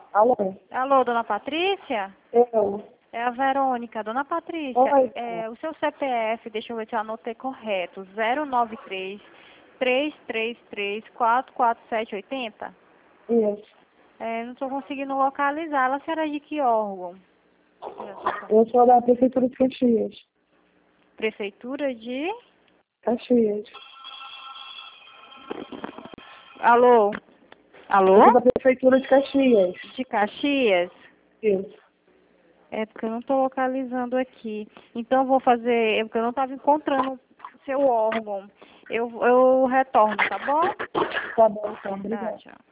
Alô? Alô, dona Patrícia? Eu. É a Verônica. Dona Patrícia, Oi. o seu CPF, deixa eu ver se eu anotei correto, 093-333-44780? Isso. Não estou conseguindo localizar. Ela será de que órgão? Eu sou da Prefeitura de Caxias. Prefeitura de... Caxias. Alô? Alô? Eu sou da Prefeitura de Caxias. De Caxias? Isso. É porque eu não estou localizando aqui. Então eu vou fazer, porque eu não estava encontrando o seu órgão. Eu retorno, tá bom? Tá bom, então. Tá, Obrigada. tchau.